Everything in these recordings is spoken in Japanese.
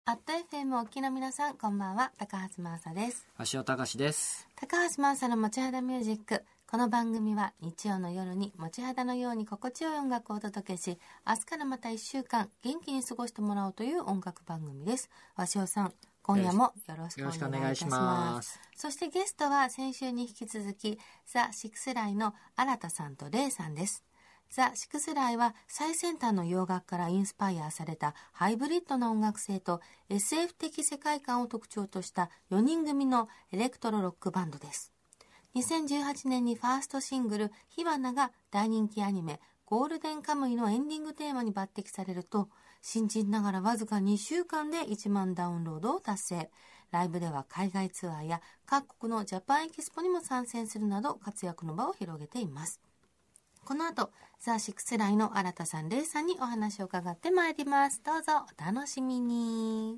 アット FM お聞きの皆さん、こんばんは。高橋真麻です。 橋尾隆です。 高橋真麻の持ち肌ミュージック。この番組は日曜の夜に持ち肌のように心地よい音楽をお届けし、明日からまた1週間元気に過ごしてもらおうという音楽番組です。橋尾さん、今夜もよろしくお願いいたします。そしてゲストは先週に引き続き、ザ・シクスライの新田さんとレイさんです。ザ・シクスライは最先端の洋楽からインスパイアされたハイブリッドな音楽性と SF 的世界観を特徴とした4人組のエレクトロロックバンドです。2018年にファーストシングル火花が大人気アニメゴールデンカムイのエンディングテーマに抜擢されると、新人ながらわずか2週間で1万ダウンロードを達成。ライブでは海外ツアーや各国のジャパンエキスポにも参戦するなど活躍の場を広げています。この後、ザ・シクスライの新田さん、レイさんにお話を伺ってまいります。どうぞお楽しみに。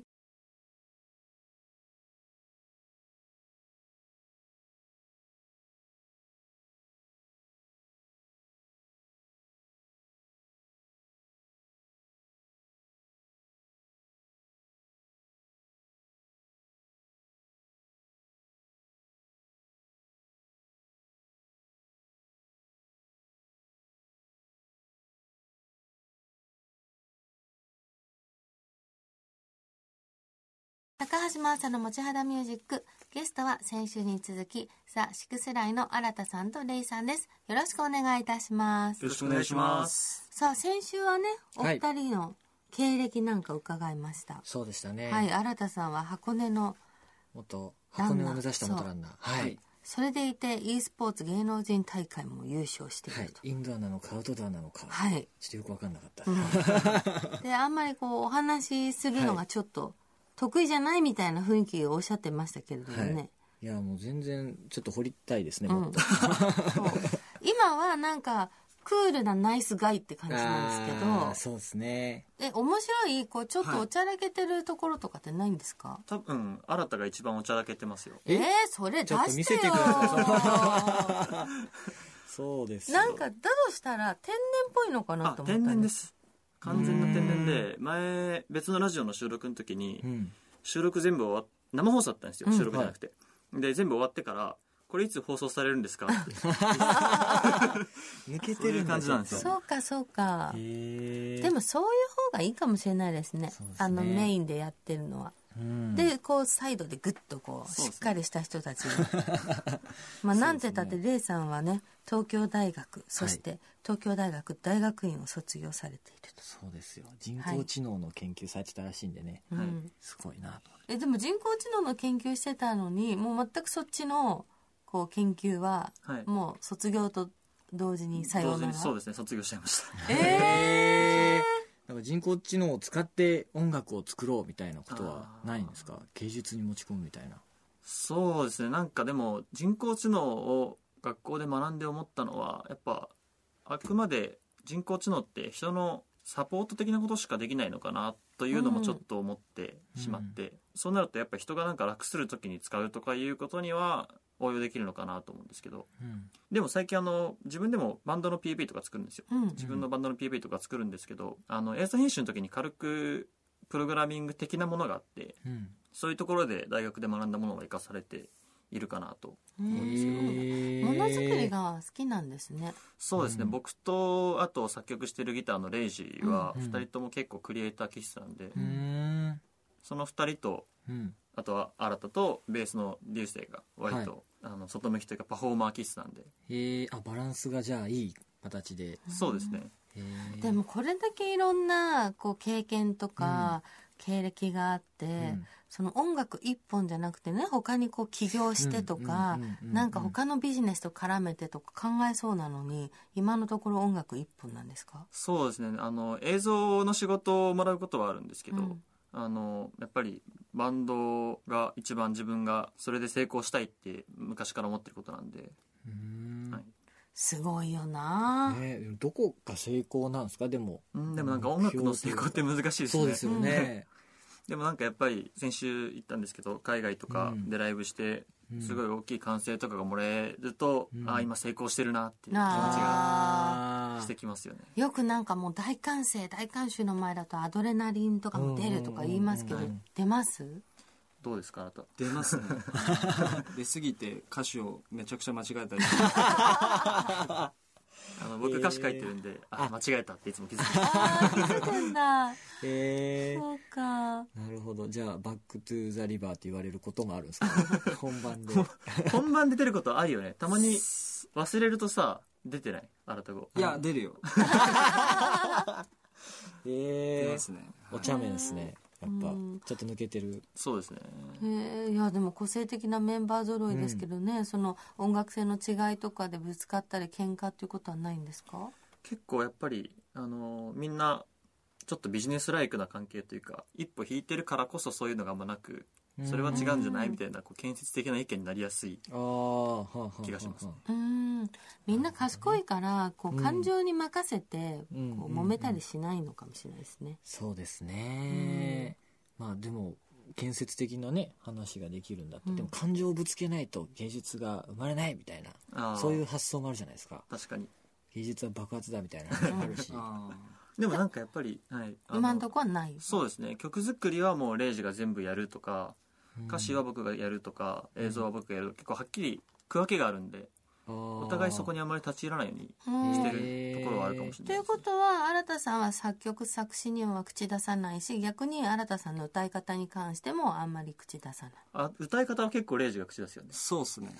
高橋真麻の持ち肌ミュージック。ゲストは先週に続き、ザ・シクスライの新田さんとレイさんです。よろしくお願いいたします。 よろしくお願いします。 さあ、先週はね、お二人の経歴なんか伺いました。 そうでしたね。 はい、新田さんは箱根の箱根を目指した元ランナー。はい。 それでいて e スポーツ芸能人大会も優勝していると、 はい、インドアなのかアウトドアなのか、 はい、 ちょっとよく分かんなかった、 であんまりこうお話しするのがちょっと得意じゃないみたいな雰囲気をおっしゃってましたけれどもね、はい、 いやもう全然ちょっと掘りたいですね、もっとそう今はなんかクールなナイスガイって感じなんですけど。 そうですね。 面白いこうちょっとおちゃらけてるところとかってないんですか？はい、 多分新田が一番おちゃらけてますよ。 それ出してよ。 ちょっと見せてくださいそうですよ。 なんかだとしたら天然っぽいのかなと思った。 天然です。完全な天然で、前別のラジオの収録の時に、収録全部生放送だったんですよ、収録じゃなくて、はい、で全部終わってからこれいつ放送されるんですかって抜けてる感じなんですよ。 そうかそうか。でもそういう方がいいかもしれないですね。メインでやってるのは。でこうサイドでグッとこうしっかりした人たちがまあなんて言ったってレイさんはね、東京大学、そして東京大学大学院を卒業されていると。 そうですよ。人工知能の研究されてたらしいんでね、はい、すごいなと。 でも人工知能の研究してたのにもう全くそっちのこう研究はもう卒業と同時にさようなら。 そうですね、卒業しちゃいましたなんか人工知能を使って音楽を作ろうみたいなことはないんですか？芸術に持ち込むみたいな。 そうですね。なんかでも人工知能を学校で学んで思ったのは、やっぱあくまで人工知能って人のサポート的なことしかできないのかなというのもちょっと思ってしまって、そうなるとやっぱ人がなんか楽する時に使うとかいうことには応用できるのかなと思うんですけど、でも最近自分でもバンドの PV とか作るんですよ、自分のバンドの PV とか作るんですけど、映像編集の時に軽くプログラミング的なものがあって、そういうところで大学で学んだものが生かされているかなと思うんですけど、 ものづくりが好きなんですね。 そうですね、僕とあと作曲してるギターのレイジは2人とも結構クリエイター気質なんで、その2人と、あとは新田とベースの流星が割と、外向きというかパフォーマー気質なんで、 バランスがじゃあいい形で。 そうですね。 でもこれだけいろんなこう経験とか経歴があって、その音楽一本じゃなくてね、他にこう起業してとか、なんか他のビジネスと絡めてとか考えそうなのに、今のところ音楽一本なんですか？ そうですね。映像の仕事をもらうことはあるんですけど、やっぱりバンドが一番自分がそれで成功したいって昔から思ってることなんで、 はい、すごいよな、 どこが成功なんですか？でもなんか音楽の成功って難しいですね。 そうですよねでもなんかやっぱり先週言ったんですけど、海外とかでライブしてすごい大きい歓声とかがもらえると、今成功してるなっていう気持ちがしてきますよね。 よくなんかもう大歓声大観衆の前だとアドレナリンとかも出るとか言いますけど、出ます？ どうですかあなた？ 出ますね出すぎて歌詞をめちゃくちゃ間違えたり僕歌詞書いてるんで、間違えたっていつも気づく。 気づくんだ。そうか。 なるほど。じゃあバックトゥーザリバーって言われることもあるんですか本番で。 本番で出ることあるよね。たまに忘れるとさ、出てない？新た語。 いや出るよ出ますね。 お茶目ですね。やっぱちょっと抜けてる。 そうですね。 いやでも個性的なメンバー揃いですけどね、その音楽性の違いとかでぶつかったり喧嘩っていうことはないんですか？ 結構やっぱりみんなちょっっとビジネスライクな関係というか、一歩引いてるからこそそういうのがあんまなく、それは違うんじゃないみたいなこう建設的な意見になりやすい気がします。 みんな賢いからこう感情に任せてこう揉めたりしないのかもしれないですね。 そうですね。まあでも建設的なね話ができるんだって、でも感情をぶつけないと芸術が生まれないみたいな、そういう発想もあるじゃないですか。 確かに芸術は爆発だみたいな話もあるしでもなんかやっぱり、はい、 今のところはない。 そうですね。曲作りはもうレイジが全部やるとか、歌詞は僕がやるとか、映像は僕がやる、結構はっきり区分けがあるんで、お互いそこにあまり立ち入らないようにしてるところはあるかもしれないです、ね。 ということは新さんは作曲作詞には口出さないし、逆に新さんの歌い方に関してもあんまり口出さない。 歌い方は結構レイジが口出すよね。 そうっすね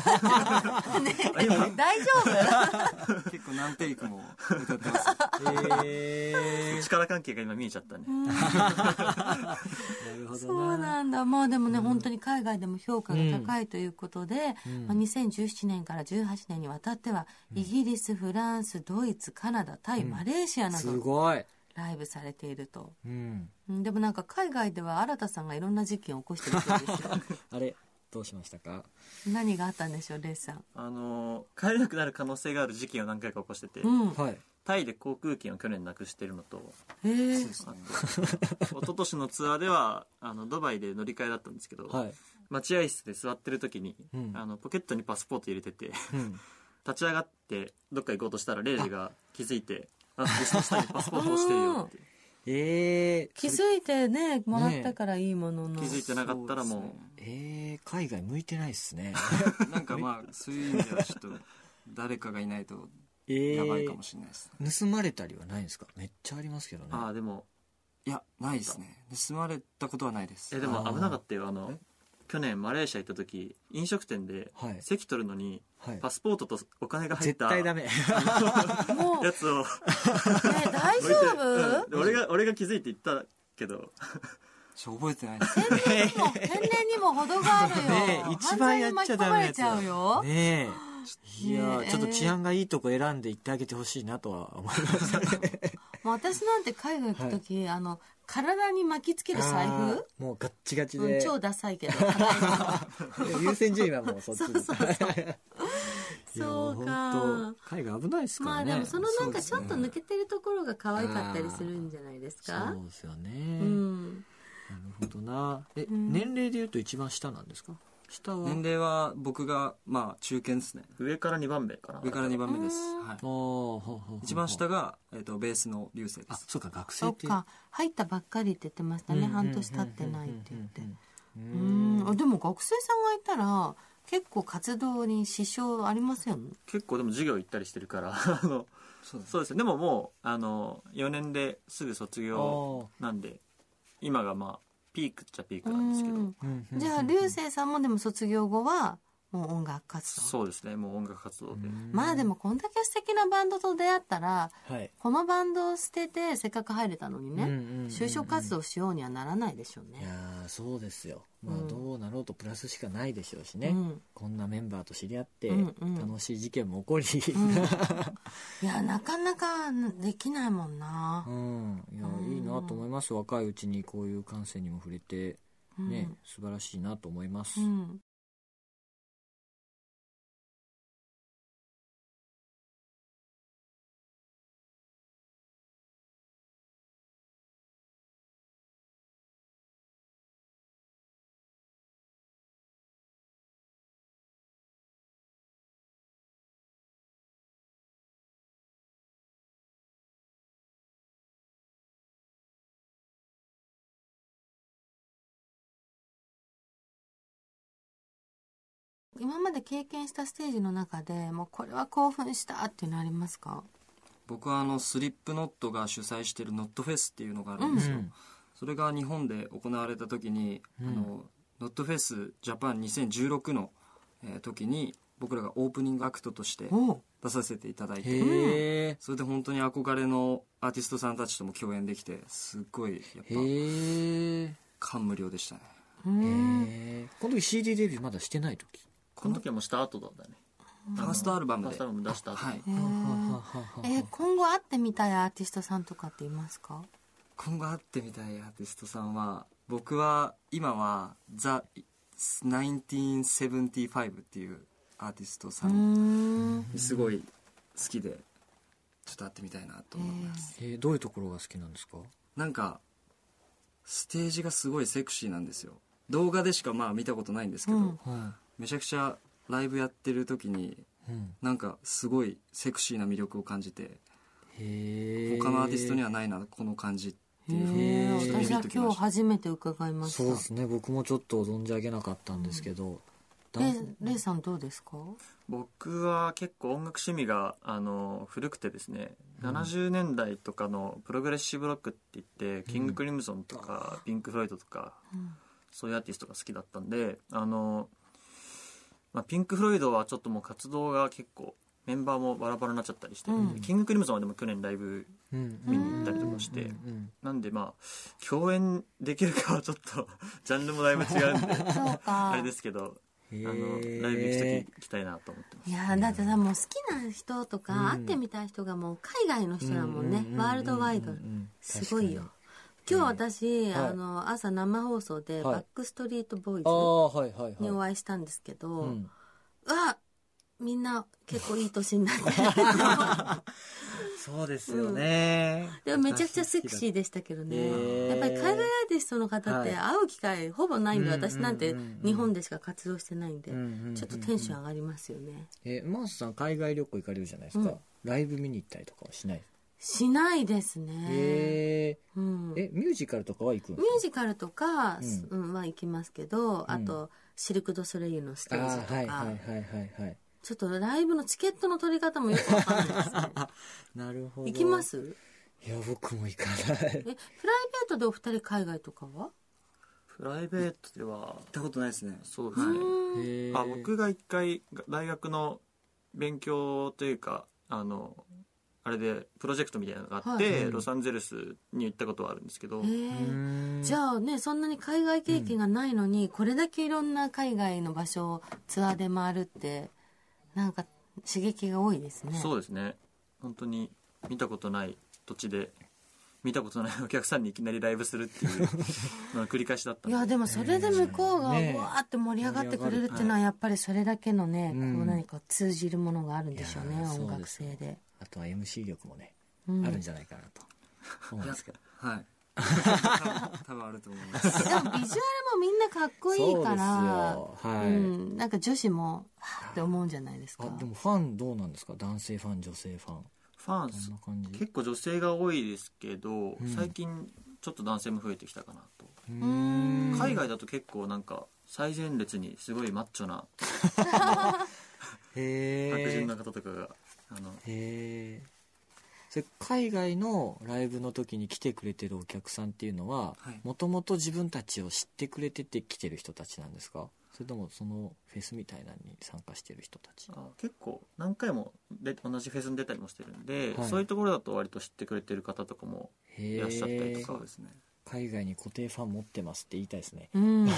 大丈夫結構何テイクも歌ってます力関係が今見えちゃったね。 なるほどな。 そうなんだ。まあでもね、本当に海外でも評価が高いということで、2017年から18年にわたっては、イギリス、フランス、ドイツ、カナダ、タイ、マレーシアなどすごいライブされていると、でもなんか海外では新さんがいろんな事件を起こしてるそうですよあれどうしましたか？ 何があったんでしょう、レイさん。 帰れなくなる可能性がある事件を何回か起こしてて、タイで航空券を去年なくしてるのと、一昨年のツアーではドバイで乗り換えだったんですけど、待合室で座ってる時に、ポケットにパスポート入れてて、立ち上がってどっか行こうとしたらレイジが気づいて椅子の下にパスポート落ちてるよって。 気づいてねもらったからいいものの、 気づいてなかったらもう、 海外向いてないっすねなんかまあそういう意味ではちょっと誰かがいないとやばいかもしれないですね。 盗まれたりはないんですか？めっちゃありますけどね。 でもいやないですね。盗まれたことはないです。 でも危なかったよ。去年マレーシア行った時飲食店で席取るのにパスポートとお金が入った絶対ダメやつを大丈夫？ 俺が気づいて言ったけど覚えてないです。 天然にも程があるよ。 一番やっちゃダメなやつ犯罪に巻き込まれちゃうよ。 いやちょっと治安がいいとこ選んで行ってあげてほしいなとは思いますもう私なんて海外行く時、体に巻きつける財布もうガッチガチで、 超ダサいけど優先順位はもうそっちそうか。 海外危ないですからね。 まあでもそのなんかちょっと抜けてるところが可愛かったりするんじゃないですか？ そうですよね。なるほどな。年齢でいうと一番下なんですか？下は年齢は僕がまあ中堅ですね。 上から2番目かな。 上から2番目です。一番下がベースの流星です。 そうか、学生って。 そうか、入ったばっかりって言ってましたね。半年経ってないって言って。でも学生さんがいたら結構活動に支障ありません？ 結構でも授業行ったりしてるからそうですね。でももう4年ですぐ卒業なんで、今がまあピークっちゃピークなんですけど。 じゃあ流星さんもでも卒業後はもう音楽活動？ そうですね、もう音楽活動で。 まあでもこんだけ素敵なバンドと出会ったら、このバンドを捨ててせっかく入れたのにね、就職活動しようにはならないでしょうね。 いやそうですよ。まあどうなろうとプラスしかないでしょうしね。こんなメンバーと知り合って楽しい事件も起こり、 いやなかなかできないもんな。 いやいいなと思います。若いうちにこういう感性にも触れてね、素晴らしいなと思います。 今まで経験したステージの中でもうこれは興奮したっていうのありますか？ 僕はスリップノットが主催しているノットフェスっていうのがあるんですよ、それが日本で行われた時に、ノットフェスジャパン2016の、時に僕らがオープニングアクトとして出させていただいて、それで本当に憧れのアーティストさんたちとも共演できて、すっごいやっぱ感無量でしたね。 この時 CD デビューまだしてない時？ この時はもうした後だったね。 ファーストアルバムで出した後、はい、 今後会ってみたいアーティストさんとかっていますか？ 今後会ってみたいアーティストさんは、僕は今はThe1975 っていうアーティストさんすごい好きで、ちょっと会ってみたいなと思います。 どういうところが好きなんですか？ なんかステージがすごいセクシーなんですよ。動画でしか見たことないんですけど、めちゃくちゃライブやってる時に、なんかすごいセクシーな魅力を感じて、他のアーティストにはないなこの感じっていうふうに私は今日初めて伺いました。 そうですね、僕もちょっと存じ上げなかったんですけど、 レイさんどうですか？ 僕は結構音楽趣味が古くてですね、70年代とかのプログレッシブロックって言って、キング・クリムゾンとかピンク・フロイドとか、そういうアーティストが好きだったんで、ピンク・フロイドはちょっともう活動が結構メンバーもバラバラになっちゃったりして、キング・クリムゾンはでも去年ライブ見に行ったりとかして、なんで共演できるかはちょっとジャンルもだいぶ違うんであれですけど、ライブ行きたいなと思ってます。 いやだってさ、もう好きな人とか会ってみたい人がもう海外の人だもんね、ワールドワイド、すごいよ。今日私、朝生放送でバックストリートボーイズにお会いしたんですけど、みんな結構いい年になってそうですよね、 でもめちゃくちゃセクシーでしたけどね。やっぱり海外アーティストの方って会う機会ほぼないんで、私なんて日本でしか活動してないんで、ちょっとテンション上がりますよね。 マースさん海外旅行行かれるじゃないですか、ライブ見に行ったりとかはしない？ しないですね。 ミュージカルとかは行くんですか？ ミュージカルとか、は行きますけど、あとシルク・ドゥ・ソレイユのステージとか、ちょっとライブのチケットの取り方もよくわかんないですね。 なるほど。 行きます？ いや僕も行かない。 プライベートでお二人海外とかは？ プライベートでは行ったことないですね。 そうですね。僕が一回大学の勉強というかあれでプロジェクトみたいなのがあって、ロサンゼルスに行ったことはあるんですけど、 じゃあね、そんなに海外経験がないのに、これだけいろんな海外の場所をツアーで回るってなんか刺激が多いですね。 そうですね。本当に見たことない土地で見たことないお客さんにいきなりライブするっていうのが繰り返しだったんで。 いやでもそれで向こうがわーって盛り上がってくれるっていうのはやっぱりそれだけのね、こう何か通じるものがあるんでしょうね、音楽性で。 あとは MC 力もね、あるんじゃないかなと思うんですけど。 多分あると思います。 でもビジュアルもみんなかっこいいから、なんか女子もはって思うんじゃないですか。 でもファンどうなんですか？男性ファン、女性ファン。 ファン結構女性が多いですけど、最近ちょっちょっと男性も増えてきたかなと。海外だと結構なんか最前列にすごいマッチョな白人の方とかがそれ海外のライブの時に来てくれてるお客さんっていうのはもともと自分たちを知ってくれてて来てる人たちなんですか？それともそのフェスみたいなのに参加してる人たち？ 結構何回も同じフェスに出たりもしてるんで、そういうところだと割と知ってくれてる方とかもいらっしゃったりとかですね。 海外に固定ファン持ってますって言いたいですね。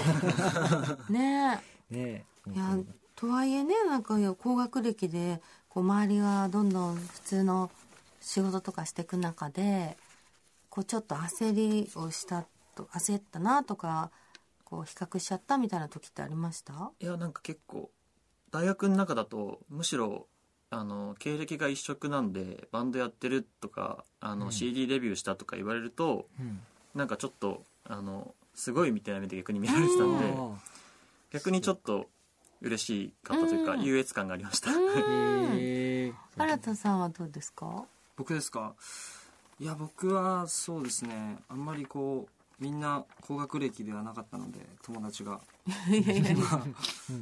ねえいやとはいえね、なんか高学歴でこう周りがどんどん普通の仕事とかしていく中でこうちょっと焦ったなとかこう比較しちゃったみたいな時ってありました？ いやなんか結構大学の中だとむしろ経歴が一緒なんでバンドやってるとかCD デビューしたとか言われると、なんかちょっとすごいみたいな目で逆に見られてたんで、逆にちょっと嬉しかったというか優越感がありました。 新田さんはどうですか？ 僕ですか？いや僕はそうですね、あんまりこうみんな高学歴ではなかったので友達が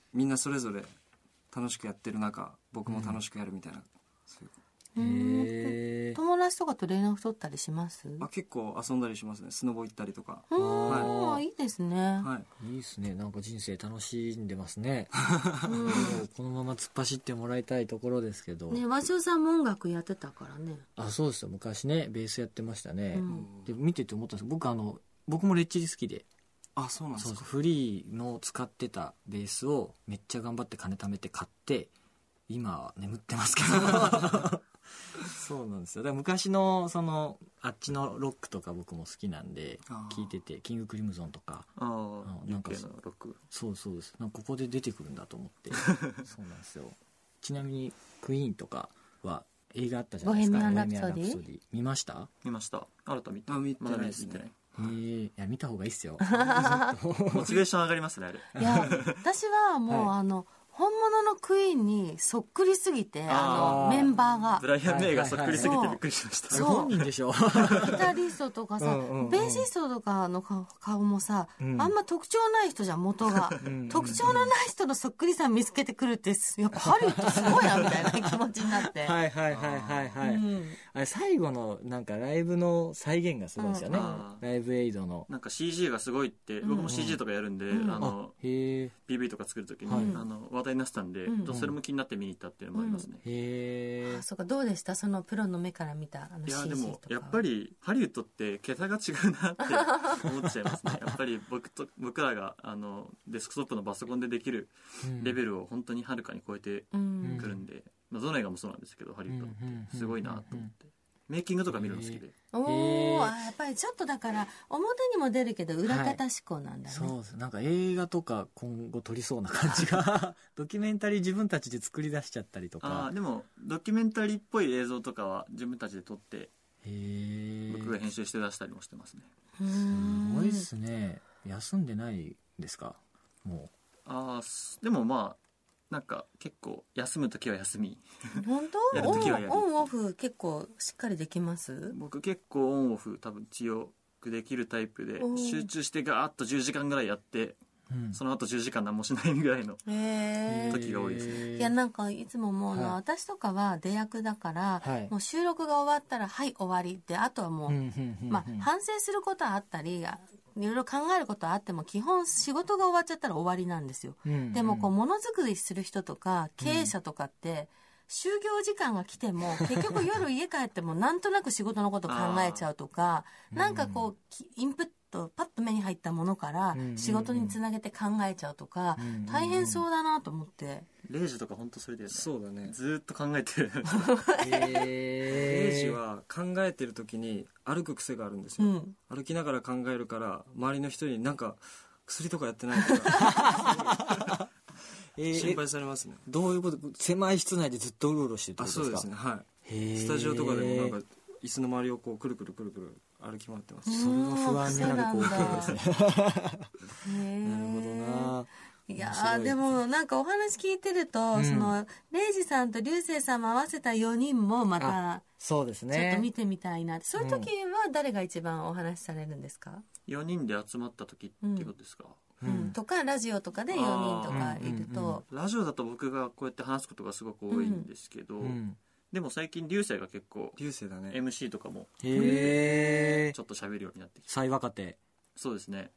みんなそれぞれ楽しくやってる中僕も楽しくやるみたいな、そういう友達とかと連絡取ったりします？ 結構遊んだりしますね。スノボ行ったりとか。 いいですね。 いいですね。なんか人生楽しんでますね。もうこのまま突っ走ってもらいたいところですけど。 ね、和尚さんも音楽やってたからね。 そうですよ。昔ね、ベースやってましたね。で見てて思ったんです。僕もレッチリ好きで。 そうなんですか。 フリーの使ってたベースをめっちゃ頑張って金貯めて買って、今眠ってますけど。そうなんですよ。だから昔のあっちのロックとか僕も好きなんで聞いてて、キングクリムゾンとか、 なんかロック、 そうです。なんかここで出てくるんだと思ってそうなんですよ。ちなみにクイーンとかは映画あったじゃないですか。 ボヘミアン・ラプソディ見ました？ 見ました。新た見てないですね。 いや見た方がいいっすよ。 モチベーション上がりますね、あれ。 いや私はもう、本物のクイーンにそっくりすぎて、メンバーがブライアン・メイがそっくりすぎてびっくりしました。 そう本人でしょ。 ギタリストとかさ、ベーシストとかの顔もさ、あんま特徴ない人じゃん、元が。特徴のない人のそっくりさん見つけてくるって、やっぱハリウッドすごいなみたいな気持ちになって。 あれ最後のなんかライブの再現がすごいですよね。ライブエイドのなんか CG がすごいって、僕も CG とかやるんで、PV とか作るときに話題になってたんで、それも気になって見に行ったっていうのもありますね。 そうか、どうでした？そのプロの目から見たいや CG でもとか。 やっぱりハリウッドって桁が違うなって思っちゃいますね。やっぱり僕らがデスクトップのパソコンでできるレベルを本当にはるかに超えてくるんで、どの映画もそうなんですけど、ハリウッドってすごいなと思って、メイキングとか見るの好きで。 やっぱりちょっとだから表にも出るけど裏方志向なんだね。 そうです。なんか映画とか今後撮りそうな感じがドキュメンタリー自分たちで作り出しちゃったりとか。 でもドキュメンタリーっぽい映像とかは自分たちで撮って僕が編集して出したりもしてますね。 すごいっすね。休んでないですか？もうでもなんか結構休むときは休み。 本当？ やるときはやる。 オンオフ結構しっかりできます？ 僕結構オンオフ多分強くできるタイプで、集中してガーッと10時間ぐらいやって、その後10時間何もしないぐらいの時が多いですね。 いやなんかいつも思うのは、私とかは出役だから、もう収録が終わったら終わりで、あとはもう、反省することはあったりいろいろ考えることはあっても基本仕事が終わっちゃったら終わりなんですよ。でもものづくりする人とか経営者とかって、就業時間が来ても結局夜家帰ってもなんとなく仕事のこと考えちゃうとか、なんかインプットパッと目に入ったものから仕事につなげて考えちゃうとか、大変そうだなと思って。 レイジとか本当それだよね。 そうだね。 ずーっと考えてる。 レイジは考えてる時に歩く癖があるんですよ。歩きながら考えるから周りの人になんか薬とかやってないとか心配されますね。 どういうこと？狭い室内でずっとうろうろしてるってことですか？ そうですね。はい。スタジオとかでもなんか椅子の周りをくるくるくるくる歩き回ってます。 それが不安になる光景ですね。なるほどな。 いやでもなんかお話聞いてると、そのレイジさんと流星さんも合わせた4人もまたそうですね、 ちょっと見てみたいな。そういう時は誰が一番お話しされるんですか ？4人で集まった時っていうことですか？ とかラジオとかで4人とかいると、 ラジオだと僕がこうやって話すことがすごく多いんですけど、でも最近流星が結構流星だね MC とかもちょっと喋るようになってきて、 最若手。 そうですね。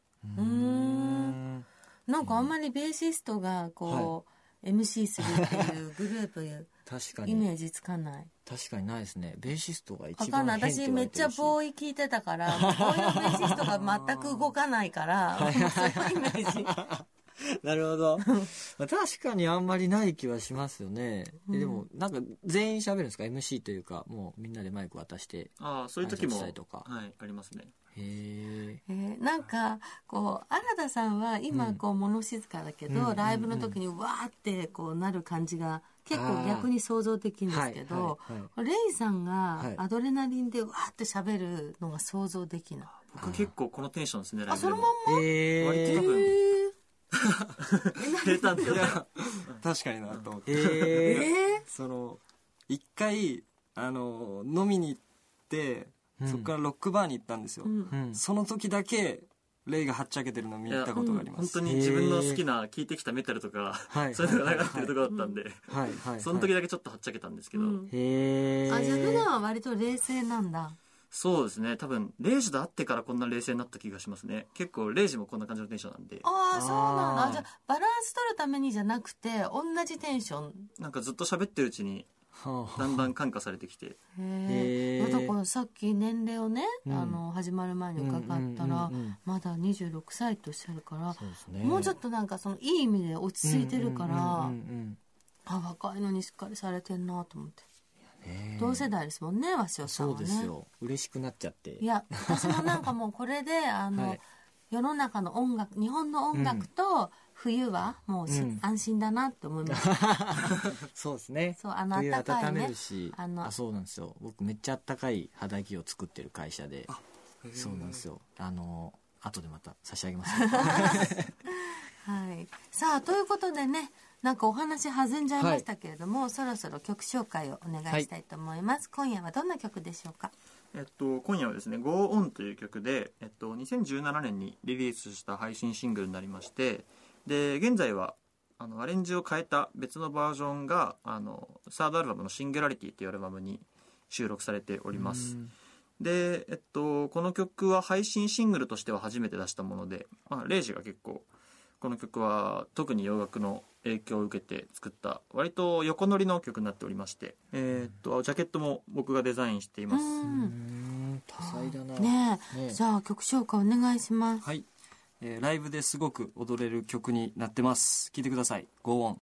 なんかあんまりベーシストがMC するっていうグループ確かにイメージつかない。 確かにないですね。ベーシストが一番分かんない。私めっちゃボーイ聞いてたからボーイのベーシストが全く動かないからそういうイメージ。 なるほど。確かにあんまりない気はしますよね。でもなんか全員喋るんですか？ MC というかもうみんなでマイク渡してそういう時もとか、 ありますね。 なんか新田さんは今物静かだけど、ライブの時にわーってなる感じが結構逆に想像できるんですけど、レイさんがアドレナリンでわーって喋るのが想像できない。 僕結構このテンションですね、ライブでも。 そのまんま割と多分平坦で確かになと思って、一回飲みに行って、そこからロックバーに行ったんですよ。その時だけレイがはっちゃけてるのを見たことがあります。 本当に自分の好きな聴いてきたメタルとか、そういうのが流れてるところだったんで、その時だけちょっとはっちゃけたんですけど。 へー。じゃあ普段は割と冷静なんだ。 そうですね。多分レイジと会ってからこんな冷静になった気がしますね。結構レイジもこんな感じのテンションなんで。 ああ、そうなんだ。じゃあバランス取るためにじゃなくて同じテンション。 なんかずっと喋ってるうちにだんだん感化されてきて。 へえ。だからさっき年齢をね、始まる前に伺ったら、まだ26歳とおっしゃるから、もうちょっとなんかそのいい意味で落ち着いてるから、若いのにしっかりされてんなと思って。同世代ですもんね、鷲尾さんはね。 そうですよ。嬉しくなっちゃって。 いや、私もなんかもうこれで世の中の音楽、日本の音楽と冬はもう安心だなって思います。 そうですね。 そう、暖かいね。 冬温めるし、そうなんですよ。僕めっちゃ暖かい肌着を作ってる会社で、そうなんですよ。後でまた差し上げます。 はい。さあ、ということでね、なんかお話弾んじゃいましたけれども、そろそろ曲紹介をお願いしたいと思います。今夜はどんな曲でしょうか？ 今夜はですね、Go On という曲で、2017年にリリースした配信シングルになりまして、で、現在は、アレンジを変えた別のバージョンが、サードアルバムのシンギュラリティというアルバムに収録されております。で、この曲は配信シングルとしては初めて出したもので、レイジが結構、この曲は特に洋楽の影響を受けて作った割と横乗りの曲になっておりまして、ジャケットも僕がデザインしています。 多彩だな。 ねえ、じゃあ曲紹介お願いします。 はい、ライブですごく踊れる曲になってます。聴いてください。Go On。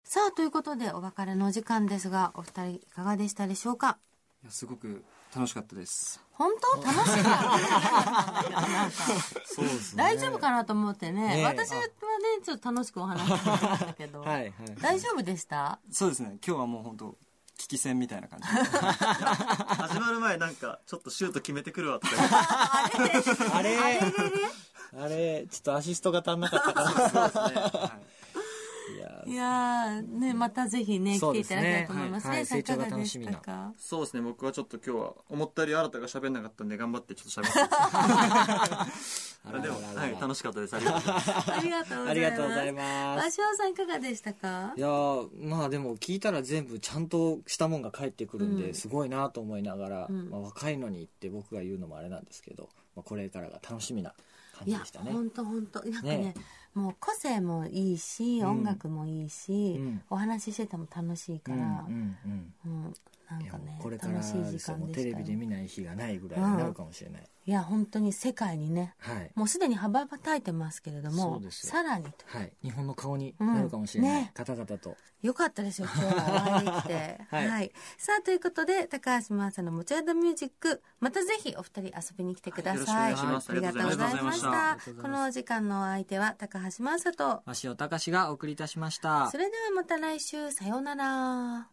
さあということでお別れのお時間ですが、お二人いかがでしたでしょうか？ いやすごく楽しかったです。 本当楽しかったなんかそうですね。 大丈夫かなと思ってね、 ねえ私はねちょっと楽しくお話ししてましたけどはいはい。 大丈夫でした？ そうですね、今日はもう本当聞き戦みたいな感じ始まる前なんかちょっとシュート決めてくるわとか言ってあれあれれれあれちょっとアシストが足んなかったかな。 そうですね、 いやいやーね、またぜひね来ていただきたいと思いますね。 はい成長が楽しみないかがでしたか？ そうですね、僕はちょっと今日は思ったより新たが喋んなかったんで頑張ってちょっと喋ってますでも、はい、楽しかったです。ありがとうございます。 ありがとうございます。 ありがとうございます。 わしおさんいかがでしたか？ いやまあでも聞いたら全部ちゃんとしたもんが返ってくるんで、 うんすごいなと思いながら、 うん若いのにって僕が言うのもあれなんですけど、これからが楽しみな感いやじでしたね。 本当なんかねねもう個性もいいし、音楽もいいし、 うんお話ししてても楽しいから、なんいやかねこれから楽しい時間でしたよ。 テレビで見ない日がないぐらいになるかもしれない。 いや本当に世界にね、 はい。 もうすでに羽ばたいてますけれどもそうですよさらにとはい。日本の顔になるかもしれない、 ね方々と。 よかったですよ今日はお会いできてはいさあということで高橋真麻の持ち肌ミュージック、またぜひお二人遊びに来てください、 よろしくお願いします。 ありがとうございましありがとうございましたた。このお時間のお相手は高橋真麻と、 鷲尾隆がお送りいたしました。 それではまた来週、さようなら。